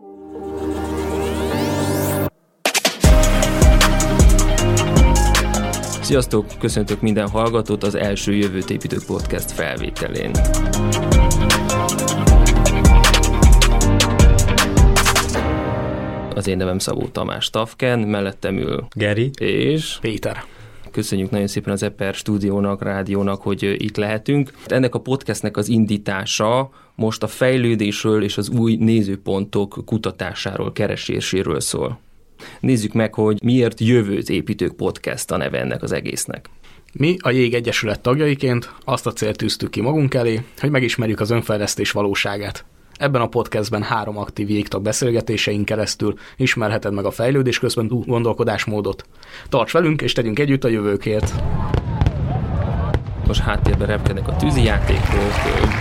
Sziasztok! Köszöntök minden hallgatót az első Jövőt építők podcast felvételén. Az én nevem Szabó Tamás Tafken, mellettem ül Geri és Péter. Köszönjük nagyon szépen az Eper stúdiónak, rádiónak, hogy itt lehetünk. Ennek a podcastnek az indítása most a fejlődésről és az új nézőpontok kutatásáról, kereséséről szól. Nézzük meg, hogy miért Jövőt építők podcast a neve ennek az egésznek. Mi a Jég Egyesület tagjaiként azt a célt tűztük ki magunk elé, hogy megismerjük az önfejlesztés valóságát. Ebben a podcastben 3 aktív jégtag beszélgetéseink keresztül ismerheted meg a fejlődés központú gondolkodásmódot. Tarts velünk, és tegyünk együtt a jövőkért! Most háttérben repkednek a tűzijátékok,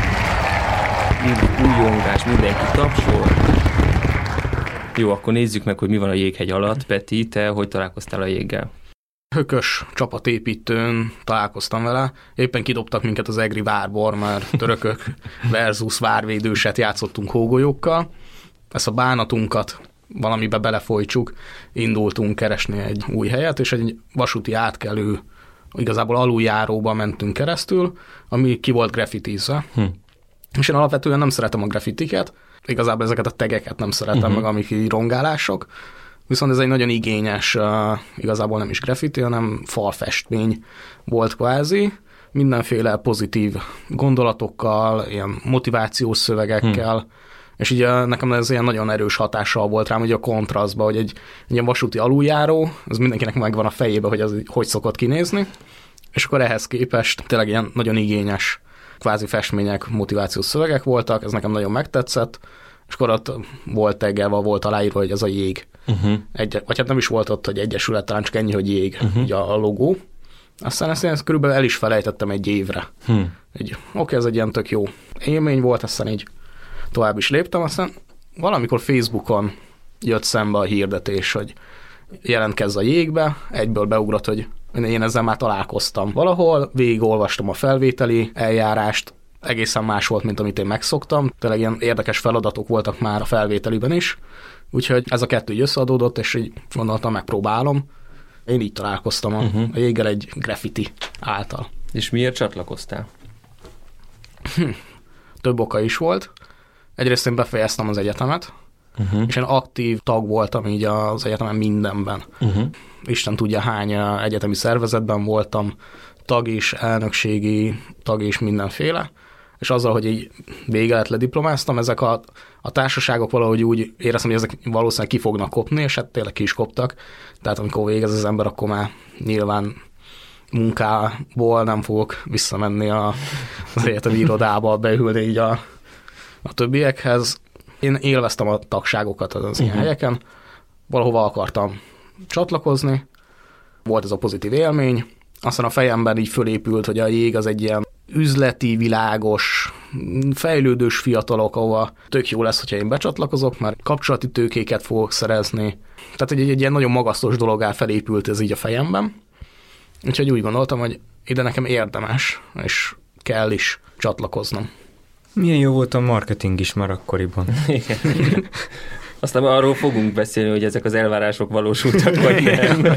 újongás, mindenki tapsol. Jó, akkor nézzük meg, hogy mi van a jéghegy alatt. Peti, te hogy találkoztál a jéggel? Hökös csapatépítőn találkoztam vele. Éppen kidobtak minket az egri várból, mert törökök versus várvédőset játszottunk hógolyókkal. Ezt a bánatunkat valamibe belefolytsuk, indultunk keresni egy új helyet, és egy vasúti átkelő, igazából aluljáróba mentünk keresztül, ami ki volt graffitizve. És én alapvetően nem szeretem a graffitiket, igazából ezeket a tegeket nem szeretem, meg amik így rongálások, viszont ez egy nagyon igényes, igazából nem is graffiti, hanem falfestmény volt kvázi, mindenféle pozitív gondolatokkal, ilyen motivációs szövegekkel, és így nekem ez ilyen nagyon erős hatással volt rám, ugye a kontrasztba, hogy egy ilyen vasúti aluljáró, az mindenkinek megvan a fejébe, hogy az hogy szokott kinézni, és akkor ehhez képest tényleg ilyen nagyon igényes kvázi festmények, motivációs szövegek voltak, ez nekem nagyon megtetszett, és akkor ott volt teggelve, volt aláírva, hogy ez a jég. Vagy hát nem is volt ott, hogy egyesület, talán csak ennyi, hogy jég, ugye a logó. Aztán ezt körülbelül el is felejtettem egy évre. Oké, ez egy ilyen tök jó élmény volt, aztán így tovább is léptem, aztán valamikor Facebookon jött szembe a hirdetés, hogy jelentkezz a jégbe, egyből beugrott, hogy én ezzel már találkoztam valahol, végigolvastam a felvételi eljárást, egészen más volt, mint amit én megszoktam. Tényleg ilyen érdekes feladatok voltak már a felvételiben is, úgyhogy ez a kettő így összeadódott, és így gondoltam, megpróbálom. Én így találkoztam a jéggel egy graffiti által. És miért csatlakoztál? Több oka is volt. Egyrészt én befejeztem az egyetemet, és én aktív tag voltam így az egyetemen mindenben. Isten tudja, hány egyetemi szervezetben voltam, tag is, elnökségi tag is, mindenféle, és azzal, hogy így vége lett, lediplomáztam, ezek a társaságok valahogy úgy éreztem, hogy ezek valószínűleg ki fognak kopni, és hát tényleg ki is koptak. Tehát amikor végez az ember, akkor már nyilván munkából nem fogok visszamenni az egyetemi irodába, beülni így a többiekhez. Én élveztem a tagságokat az ilyen helyeken, valahova akartam csatlakozni, volt ez a pozitív élmény, aztán a fejemben így fölépült, hogy a jég az egy ilyen üzleti, világos, fejlődős fiatalok, ahova tök jó lesz, hogyha én becsatlakozok, mert kapcsolati tőkéket fogok szerezni. Tehát egy ilyen nagyon magasztos dologgá felépült ez így a fejemben. Úgyhogy úgy gondoltam, hogy ide nekem érdemes, és kell is csatlakoznom. Milyen jó volt a marketing is már akkoriban. Igen. Aztán arról fogunk beszélni, hogy ezek az elvárások valósultak, vagy nem.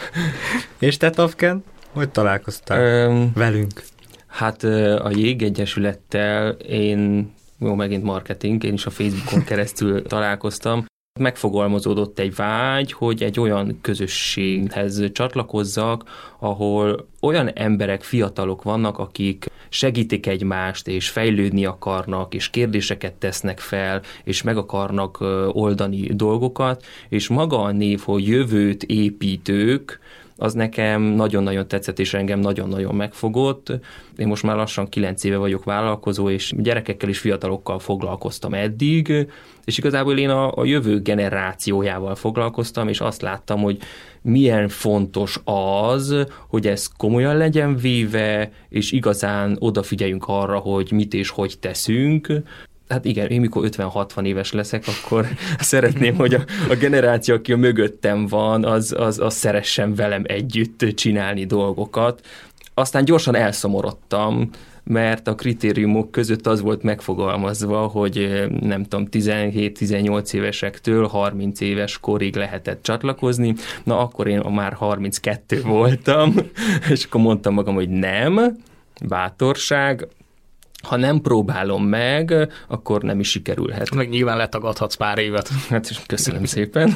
És te, Tafken, hogy találkoztál velünk? Hát a Jég Egyesülettel megint marketing, én is a Facebookon keresztül találkoztam. Megfogalmazódott egy vágy, hogy egy olyan közösséghez csatlakozzak, ahol olyan emberek, fiatalok vannak, akik segítik egymást, és fejlődni akarnak, és kérdéseket tesznek fel, és meg akarnak oldani dolgokat, és maga a név, hogy Jövőt építők, az nekem nagyon-nagyon tetszett, és engem nagyon-nagyon megfogott. Én most már lassan 9 éve vagyok vállalkozó, és gyerekekkel és fiatalokkal foglalkoztam eddig, és igazából én a jövő generációjával foglalkoztam, és azt láttam, hogy milyen fontos az, hogy ez komolyan legyen véve, és igazán odafigyeljünk arra, hogy mit és hogy teszünk. Hát igen, én mikor 50-60 éves leszek, akkor szeretném, hogy a generáció, aki a mögöttem van, az szeressen velem együtt csinálni dolgokat. Aztán gyorsan elszomorodtam, mert a kritériumok között az volt megfogalmazva, hogy nem tudom, 17-18 évesektől 30 éves korig lehetett csatlakozni. Na, akkor én már 32 voltam, és akkor mondtam magam, hogy nem, bátorság, ha nem próbálom meg, akkor nem is sikerülhet. Meg nyilván letagadhatsz pár évet. Hát köszönöm szépen.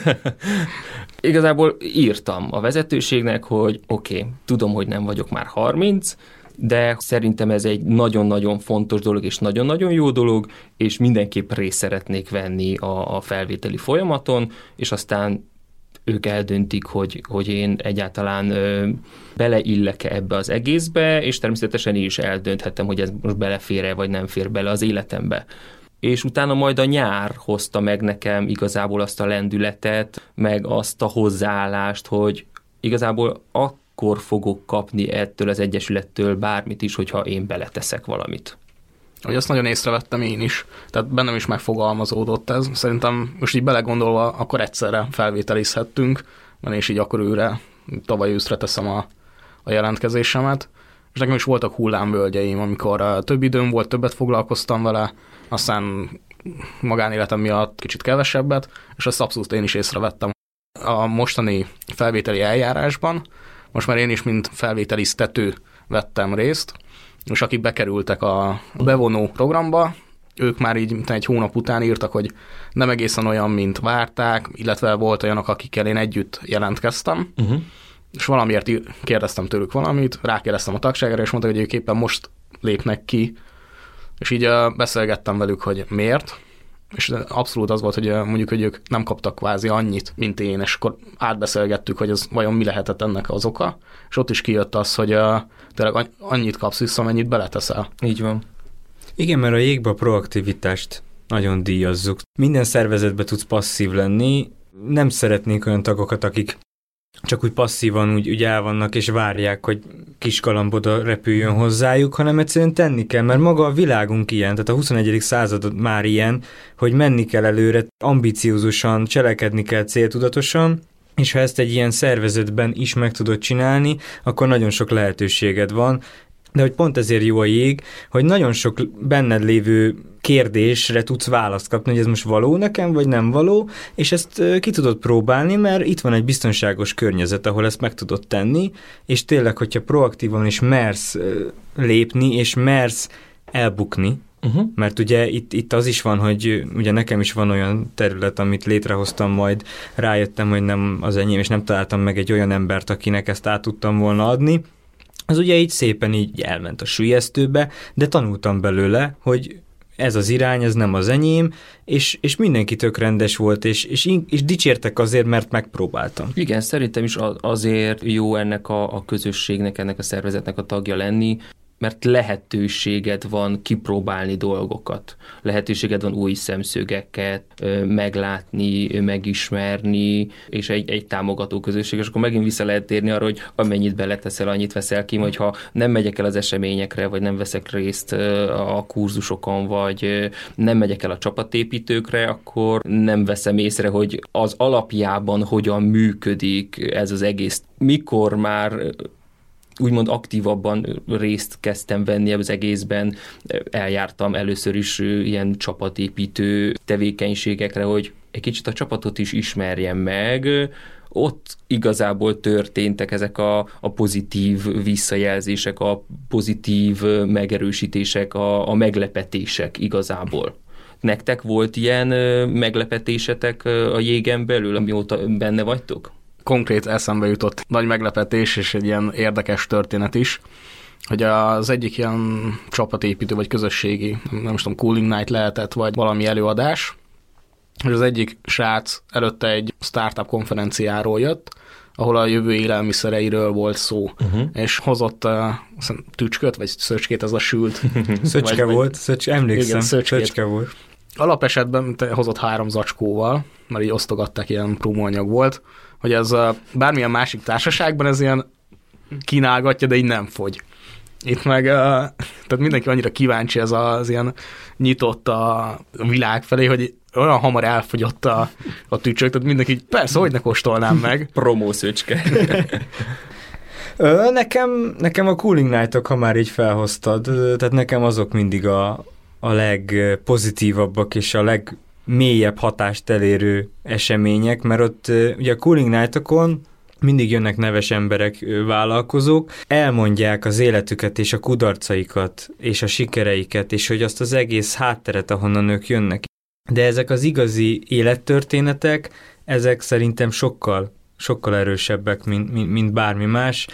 Igazából írtam a vezetőségnek, hogy oké, tudom, hogy nem vagyok már 30, de szerintem ez egy nagyon-nagyon fontos dolog, és nagyon-nagyon jó dolog, és mindenképp részt szeretnék venni a felvételi folyamaton, és aztán ők eldöntik, hogy én egyáltalán beleillek-e ebbe az egészbe, és természetesen én is eldönthetem, hogy ez most belefér-e, vagy nem fér bele az életembe. És utána majd a nyár hozta meg nekem igazából azt a lendületet, meg azt a hozzáállást, hogy igazából akkor fogok kapni ettől az egyesülettől bármit is, hogyha én beleteszek valamit. Hogy azt nagyon észrevettem én is, tehát bennem is megfogalmazódott ez. Szerintem most így belegondolva, akkor egyszerre felvételizhettünk, mert én is így akkor őre, tavaly őszre teszem a jelentkezésemet, és nekem is voltak hullámvölgyeim, amikor több időm volt, többet foglalkoztam vele, aztán magánéletem miatt kicsit kevesebbet, és ezt abszolút én is észrevettem. A mostani felvételi eljárásban most már én is, mint felvételiztető vettem részt, és akik bekerültek a bevonó programba, ők már így egy hónap után írtak, hogy nem egészen olyan, mint várták, illetve volt olyanok, akikkel én együtt jelentkeztem, és valamiért kérdeztem tőlük valamit, rákérdeztem a tagságára, és mondták, hogy ők éppen most lépnek ki, és így beszélgettem velük, hogy miért, és abszolút az volt, hogy mondjuk, hogy ők nem kaptak kvázi annyit, mint én, és akkor átbeszélgettük, hogy ez vajon mi lehetett ennek az oka, és ott is kijött az, hogy tényleg annyit kapsz vissza, amennyit beleteszel. Így van. Igen, mert a jégbe a proaktivitást nagyon díjazzuk. Minden szervezetben tudsz passzív lenni, nem szeretnék olyan tagokat, akik csak úgy passzívan úgy el vannak és várják, hogy kis galamb oda repüljön hozzájuk, hanem egyszerűen tenni kell, mert maga a világunk ilyen, tehát a 21. század már ilyen, hogy menni kell előre, ambiciózusan, cselekedni kell céltudatosan, és ha ezt egy ilyen szervezetben is meg tudod csinálni, akkor nagyon sok lehetőséged van, de hogy pont ezért jó a jég, hogy nagyon sok benned lévő kérdésre tudsz választ kapni, hogy ez most való nekem, vagy nem való, és ezt ki tudod próbálni, mert itt van egy biztonságos környezet, ahol ezt meg tudod tenni, és tényleg, hogyha proaktívan is mersz lépni, és mersz elbukni, mert ugye itt az is van, hogy ugye nekem is van olyan terület, amit létrehoztam, majd rájöttem, hogy nem az enyém, és nem találtam meg egy olyan embert, akinek ezt át tudtam volna adni. Az ugye így szépen így elment a süllyesztőbe, de tanultam belőle, hogy ez az irány, ez nem az enyém, és mindenki tök rendes volt, és dicsértek azért, mert megpróbáltam. Igen, szerintem is azért jó ennek a közösségnek, ennek a szervezetnek a tagja lenni, mert lehetőséged van kipróbálni dolgokat. Lehetőséged van új szemszögeket meglátni, megismerni, és egy támogató közösség, és akkor megint vissza lehet térni arra, hogy amennyit beleteszel, annyit veszel ki, vagy ha nem megyek el az eseményekre, vagy nem veszek részt a kurzusokon, vagy nem megyek el a csapatépítőkre, akkor nem veszem észre, hogy az alapjában hogyan működik ez az egész. Mikor már úgymond aktívabban részt kezdtem venni az egészben, eljártam először is ilyen csapatépítő tevékenységekre, hogy egy kicsit a csapatot is ismerjem meg. Ott igazából történtek ezek a pozitív visszajelzések, a pozitív megerősítések, a meglepetések igazából. Nektek volt ilyen meglepetésetek a jégen belül, amióta benne vagytok? Konkrét eszembe jutott nagy meglepetés, és egy ilyen érdekes történet is, hogy az egyik ilyen csapatépítő, vagy közösségi, nem tudom, Cooling Night lehetett, vagy valami előadás, és az egyik srác előtte egy startup konferenciáról jött, ahol a jövő élelmiszereiről volt szó, és hozott tücsköt, vagy szöcskét, ez a sült. Szöcske volt, emlékszem, szöcske volt. Alapesetben hozott 3 zacskóval, mert így osztogatták, ilyen prómóanyag volt, hogy ez bármilyen másik társaságban ez ilyen kínálgatja, de így nem fogy. Itt meg, tehát mindenki annyira kíváncsi ez az ilyen nyitott a világ felé, hogy olyan hamar elfogyott a tücsök, tehát mindenki így, persze, hogy ne kóstolnám meg. Promószöcske. Nekem a Cooling Night-ok, ha már így felhoztad, tehát nekem azok mindig a legpozitívabbak és a legmélyebb hatást elérő események, mert ott ugye a Cooling Night-okon mindig jönnek neves emberek, vállalkozók, elmondják az életüket és a kudarcaikat és a sikereiket, és hogy azt az egész hátteret, ahonnan ők jönnek. De ezek az igazi élettörténetek, ezek szerintem sokkal erősebbek, mint bármi más.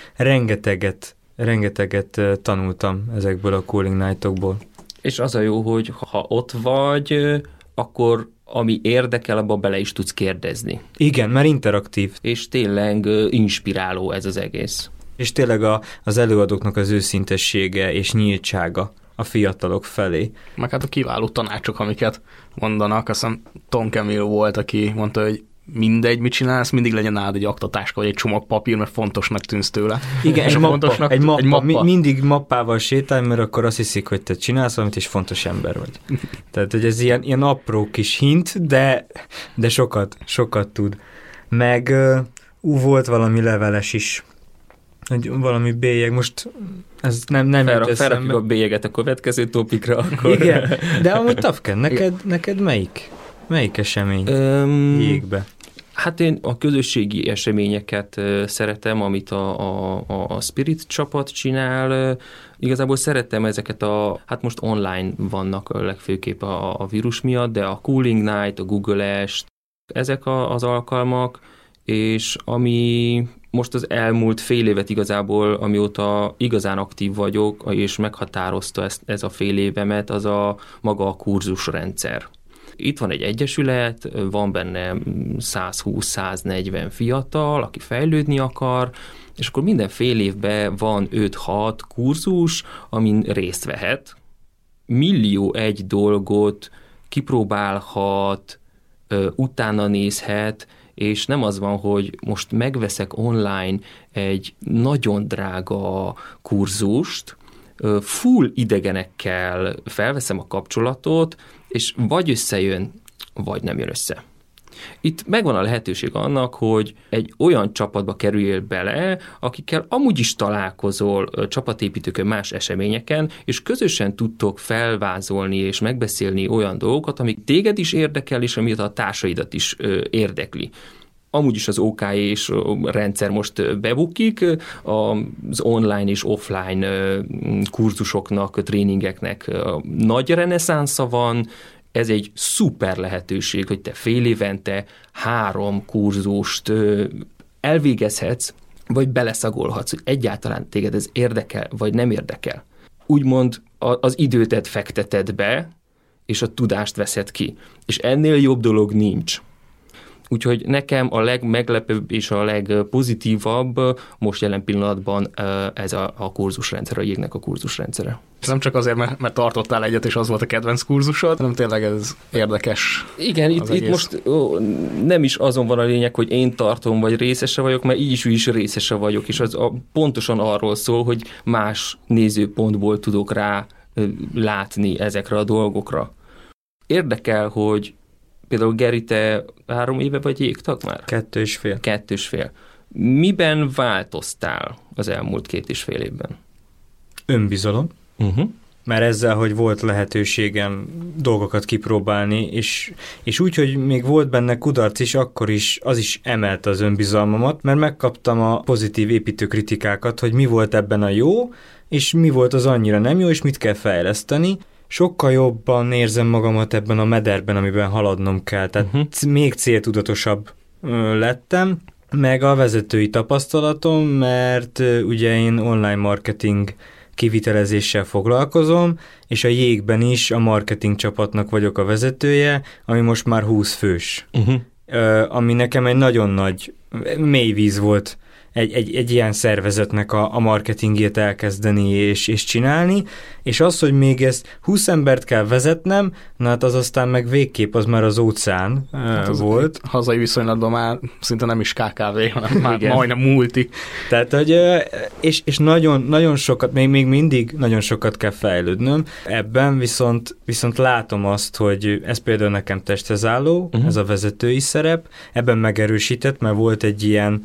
Rengeteget tanultam ezekből a Cooling Night-okból. És az a jó, hogy ha ott vagy, akkor ami érdekel, abba bele is tudsz kérdezni. Igen, mert interaktív. És tényleg inspiráló ez az egész. És tényleg az előadóknak az őszintessége és nyíltsága a fiatalok felé. Meg hát a kiváló tanácsok, amiket mondanak. Azt hiszem Tom Camille volt, aki mondta, hogy mindegy, mit csinálsz, mindig legyen nálad egy aktatáska, vagy egy csomag papír, mert fontosnak tűnsz tőle. Igen, egy mappa. Mindig mappával sétálj, mert akkor azt hiszik, hogy te csinálsz valamit, és fontos ember vagy. Tehát, hogy ez ilyen apró kis hint, de sokat tud. Meg volt valami leveles is. Valami bélyeg, most ez nem jut eszembe. Felrakjuk a bélyeget a következő topikra. Akkor... Igen, de amúgy Tafken, neked melyik esemény jégbe? Hát én a közösségi eseményeket szeretem, amit a Spirit csapat csinál. Igazából szeretem ezeket hát most online vannak legfőképp a vírus miatt, de a Cooling Night, a Google-est, ezek az alkalmak, és ami most az elmúlt fél évet igazából, amióta igazán aktív vagyok, és meghatározta ez a fél évemet, az maga a kurzusrendszer. Itt van egy egyesület, van benne 120-140 fiatal, aki fejlődni akar, és akkor minden fél évben van 5-6 kurzus, amin részt vehet. Millió egy dolgot kipróbálhat, utána nézhet, és nem az van, hogy most megveszek online egy nagyon drága kurzust, full idegenekkel felveszem a kapcsolatot, és vagy összejön, vagy nem jön össze. Itt megvan a lehetőség annak, hogy egy olyan csapatba kerüljél bele, akikkel amúgy is találkozol csapatépítőkön, más eseményeken, és közösen tudtok felvázolni és megbeszélni olyan dolgokat, amik téged is érdekel, és amit a társaidat is érdekli. Amúgy is az OKE-s rendszer most bebukik, az online és offline kurzusoknak, tréningeknek nagy reneszánsza van. Ez egy szuper lehetőség, hogy te fél évente 3 kurzust elvégezhetsz, vagy beleszagolhatsz, hogy egyáltalán téged ez érdekel, vagy nem érdekel. Úgymond az időtet fekteted be, és a tudást veszed ki. És ennél jobb dolog nincs. Úgyhogy nekem a legmeglepőbb és a legpozitívabb most jelen pillanatban ez a kurzusrendszer, a jégnek a kurzusrendszere. Nem csak azért, mert tartottál egyet, és az volt a kedvenc kurzusod, hanem tényleg ez érdekes. Igen, itt most nem is azon van a lényeg, hogy én tartom, vagy részese vagyok, mert így is részese vagyok, és az pontosan arról szól, hogy más nézőpontból tudok rá látni ezekre a dolgokra. Érdekel, hogy például Geri, te 3 éve vagy jégtag már? 2,5. 2,5. Miben változtál az elmúlt 2,5 évben? Önbizalom. Mert ezzel, hogy volt lehetőségem dolgokat kipróbálni, és úgy, hogy még volt benne kudarc is, akkor is az is emelte az önbizalmamat, mert megkaptam a pozitív építőkritikákat, hogy mi volt ebben a jó, és mi volt az annyira nem jó, és mit kell fejleszteni. Sokkal jobban érzem magamat ebben a mederben, amiben haladnom kell. Tehát még céltudatosabb lettem, meg a vezetői tapasztalatom, mert ugye én online marketing kivitelezéssel foglalkozom, és a jégben is a marketing csapatnak vagyok a vezetője, ami most már 20 fős. Ami nekem egy nagyon nagy mély víz volt egy ilyen szervezetnek a marketingjét elkezdeni és csinálni, és az, hogy még ezt 20 embert kell vezetnem, na hát az aztán meg végképp az már az óceán volt. Hazai viszonylatban már szinte nem is KKV, hanem már majdnem multi. Tehát, hogy, és nagyon, nagyon sokat, még mindig nagyon sokat kell fejlődnöm. Ebben viszont látom azt, hogy ez például nekem testhez álló, ez a vezetői szerep, ebben megerősített, mert volt egy ilyen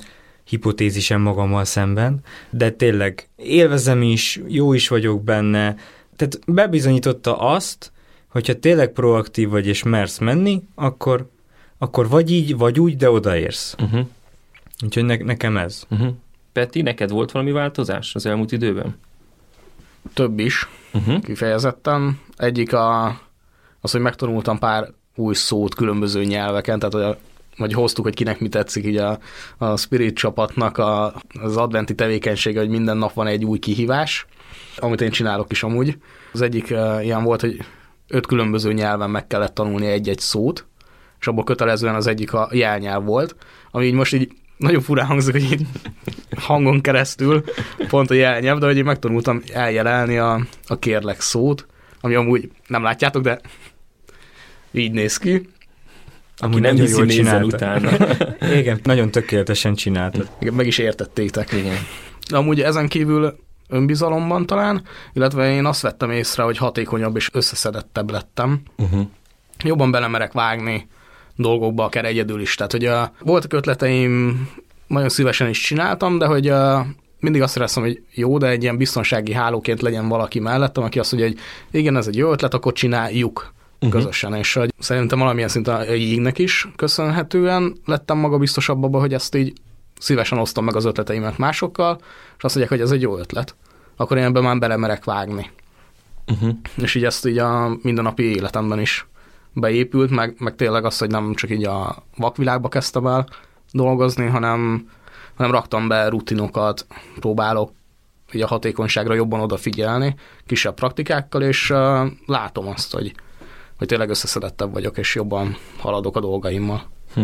hipotézisem magammal szemben, de tényleg élvezem is, jó is vagyok benne, tehát bebizonyította azt, hogyha tényleg proaktív vagy és mersz menni, akkor vagy így, vagy úgy, de odaérsz. Úgyhogy nekem ez. Peti, neked volt valami változás az elmúlt időben? Több is, kifejezetten. Egyik az, hogy megtanultam pár új szót különböző nyelveken, tehát vagy hoztuk, hogy kinek mi tetszik, így a Spirit csapatnak az adventi tevékenysége, hogy minden nap van egy új kihívás, amit én csinálok is amúgy. Az egyik ilyen volt, hogy 5 különböző nyelven meg kellett tanulni egy-egy szót, és abból kötelezően az egyik a jelnyelv volt, ami így most így nagyon furán hangzik, hogy így hangon keresztül pont a jelnyelv, de hogy én megtanultam eljelelni a kérlek szót, ami amúgy nem látjátok, de így néz ki. Aki nem hiszi, nézzen utána. Igen, nagyon tökéletesen csináltad. Igen, meg is értettétek. Igen. De amúgy ezen kívül önbizalomban talán, illetve én azt vettem észre, hogy hatékonyabb és összeszedettebb lettem. Jobban belemerek vágni dolgokba, akár egyedül is. Tehát, hogy voltak ötleteim, nagyon szívesen is csináltam, de hogy mindig azt éreztem, hogy jó, de egy ilyen biztonsági hálóként legyen valaki mellettem, aki azt mondja, hogy igen, ez egy jó ötlet, akkor csináljuk közösen. És hogy szerintem valamilyen szinten a Jégnek is köszönhetően lettem magabiztosabb abban, hogy ezt így szívesen osztom meg az ötleteimet másokkal, és azt mondják, hogy ez egy jó ötlet. Akkor én ebben már belemerek vágni. És így ezt így a mindennapi életemben is beépült, meg tényleg az, hogy nem csak így a vakvilágba kezdtem el dolgozni, hanem raktam be rutinokat, próbálok így a hatékonyságra jobban odafigyelni, kisebb praktikákkal, és látom azt, hogy tényleg összeszedettebb vagyok, és jobban haladok a dolgaimmal.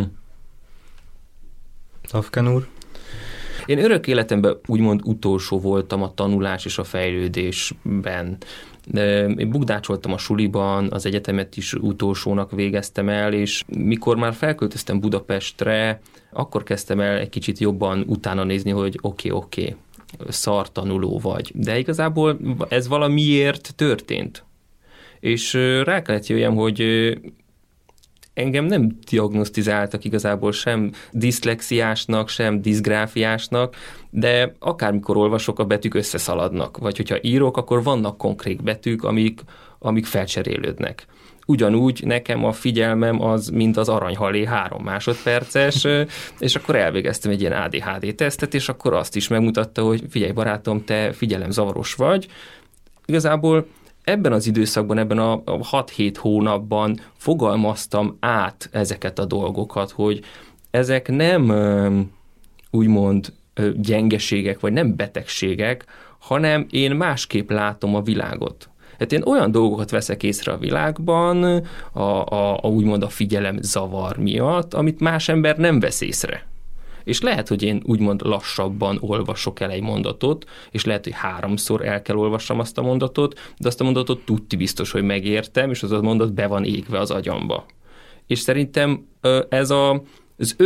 Tafken úr? Én örök életemben úgymond utolsó voltam a tanulás és a fejlődésben. Én bukdácsoltam a suliban, az egyetemet is utolsónak végeztem el, és mikor már felköltöztem Budapestre, akkor kezdtem el egy kicsit jobban utána nézni, hogy oké, szartanuló vagy. De igazából ez valamiért történt. És rá kellett jöjjem, hogy engem nem diagnosztizáltak igazából sem diszlexiásnak, sem diszgráfiásnak, de akármikor olvasok, a betűk összeszaladnak. Vagy hogyha írok, akkor vannak konkrét betűk, amik felcserélődnek. Ugyanúgy nekem a figyelmem az, mint az aranyhalé 3 másodperces, és akkor elvégeztem egy ilyen ADHD tesztet, és akkor azt is megmutatta, hogy figyelj barátom, te figyelemzavaros vagy. Igazából ebben az időszakban, ebben a 6-7 hónapban fogalmaztam át ezeket a dolgokat, hogy ezek nem úgymond gyengeségek, vagy nem betegségek, hanem én másképp látom a világot. Hát én olyan dolgokat veszek észre a világban, úgymond a figyelem zavar miatt, amit más ember nem vesz észre. És lehet, hogy én úgymond lassabban olvasok el egy mondatot, és lehet, hogy 3-szor el kell olvassam azt a mondatot, de azt a mondatot tudti biztos, hogy megértem, és az a mondat be van égve az agyamba. És szerintem ez az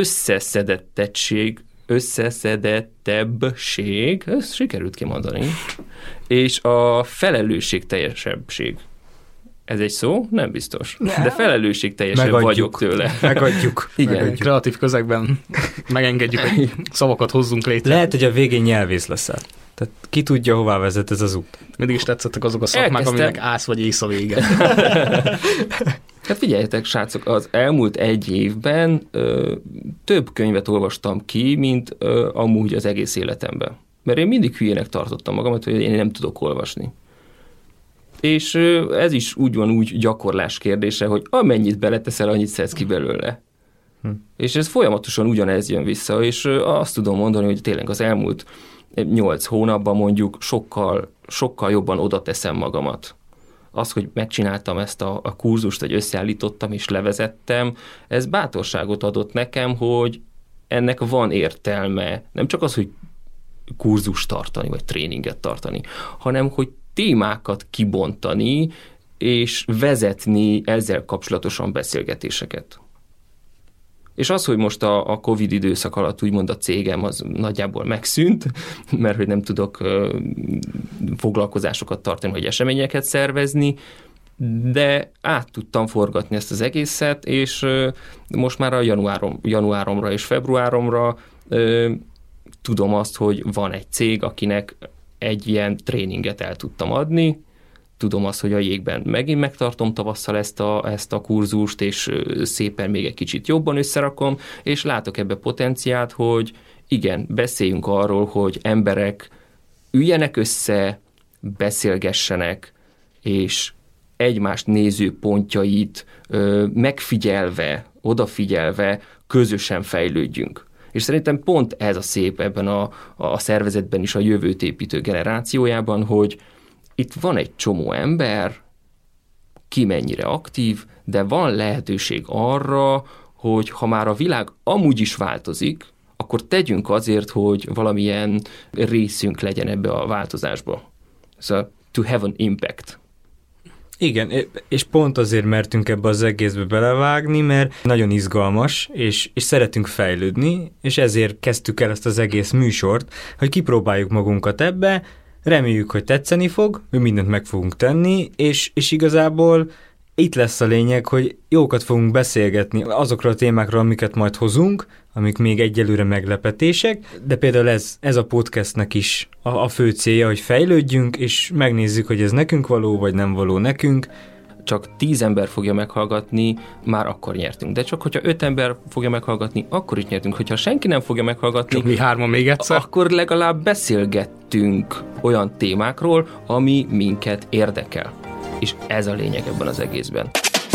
összeszedettebbség, ezt sikerült kimondani, és a felelősségteljesebbség. Ez egy szó? Nem biztos. De felelősségteljesebb vagyok tőle. Megadjuk. Igen. Megadjuk. Kreatív közegben megengedjük, hogy szavakat hozzunk létre. Lehet, hogy a végén nyelvész leszel. Tehát ki tudja, hová vezet ez az út. Mindig is tetszettek azok a szakmák, aminek ász vagy ész a vége. Hát figyeljetek, srácok, az elmúlt 1 évben több könyvet olvastam ki, mint amúgy az egész életemben. Mert én mindig hülyének tartottam magamat, hogy én nem tudok olvasni. És ez is úgy van úgy gyakorlás kérdése, hogy amennyit beleteszel, annyit szedsz ki belőle. És ez folyamatosan ugyanez jön vissza, és azt tudom mondani, hogy tényleg az elmúlt 8 hónapban mondjuk sokkal jobban oda teszem magamat. Az, hogy megcsináltam ezt a kurzust, vagy összeállítottam és levezettem, ez bátorságot adott nekem, hogy ennek van értelme. Nem csak az, hogy kurzust tartani, vagy tréninget tartani, hanem hogy témákat kibontani, és vezetni ezzel kapcsolatosan beszélgetéseket. És az, hogy most a Covid időszak alatt úgymond a cégem az nagyjából megszűnt, mert hogy nem tudok foglalkozásokat tartani, vagy eseményeket szervezni, de át tudtam forgatni ezt az egészet, és most már a januáromra és februáromra tudom azt, hogy van egy cég, akinek egy ilyen tréninget el tudtam adni, tudom azt, hogy a jégben megint megtartom tavasszal ezt a kurzust, és szépen még egy kicsit jobban összerakom, és látok ebbe potenciált, hogy igen, beszéljünk arról, hogy emberek üljenek össze, beszélgessenek, és egymást nézőpontjait megfigyelve, odafigyelve közösen fejlődjünk. És szerintem pont ez a szép ebben a szervezetben is a jövőt építő generációjában, hogy itt van egy csomó ember, ki mennyire aktív, de van lehetőség arra, hogy ha már a világ amúgy is változik, akkor tegyünk azért, hogy valamilyen részünk legyen ebbe a változásba. Szóval to have an impact. Igen, és pont azért mertünk ebbe az egészbe belevágni, mert nagyon izgalmas, és szeretünk fejlődni, és ezért kezdtük el ezt az egész műsort, hogy kipróbáljuk magunkat ebbe, reméljük, hogy tetszeni fog, mi mindent meg fogunk tenni, és igazából itt lesz a lényeg, hogy jókat fogunk beszélgetni azokról a témákról, amiket majd hozunk, amik még egyelőre meglepetések, de például ez a podcastnek is a fő célja, hogy fejlődjünk, és megnézzük, hogy ez nekünk való, vagy nem való nekünk. Csak 10 ember fogja meghallgatni, már akkor nyertünk. De csak hogyha 5 ember fogja meghallgatni, akkor is nyertünk. Hogyha senki nem fogja meghallgatni, csak mi 3 még egyszer, akkor legalább beszélgettünk olyan témákról, ami minket érdekel. És ez a lényeg ebben az egészben.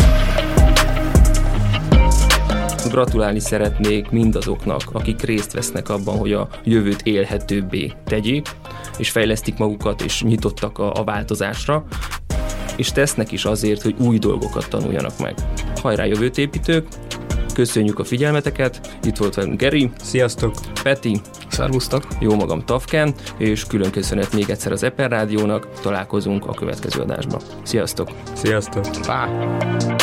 Gratulálni szeretnék mindazoknak, akik részt vesznek abban, hogy a jövőt élhetőbbé tegyék, és fejlesztik magukat, és nyitottak a változásra, és tesznek is azért, hogy új dolgokat tanuljanak meg. Hajrá jövőtépítők! Köszönjük a figyelmeteket! Itt volt velünk Geri. Sziasztok! Peti. Szervusztok! Jó magam Tafken, és külön köszönet még egyszer az Eper Rádiónak. Találkozunk a következő adásban. Sziasztok! Sziasztok! Bye.